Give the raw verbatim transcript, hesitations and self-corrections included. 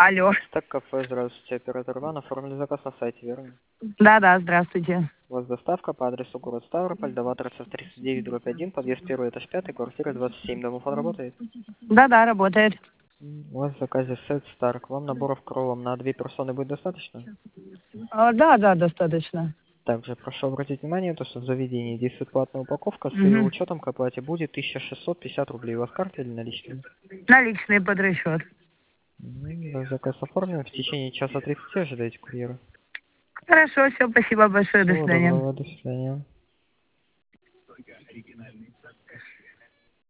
Алло. Так, кафе, здравствуйте, оператор Иван, оформили заказ на сайте, верно? Да-да, здравствуйте. У вас доставка по адресу город Ставрополь, Доваторцев тридцать девять, дробь один, подъезд первый, этаж пятый, квартира двадцать семь. Домофон работает? Да-да, работает. М, У вас в заказе сет Старк. Вам наборов кролом на две персоны будет достаточно? А, да, да, достаточно. Также прошу обратить внимание, то, что в заведении действует платная упаковка, с ее Угу. учетом к оплате будет тысяча шестьсот пятьдесят рублей. У вас карта или наличные? Наличные под расчет. М, Заказ оформлен. В течение часа тридцати ожидаете курьера. Хорошо, все, спасибо большое, до Всего свидания. доброго, до свидания.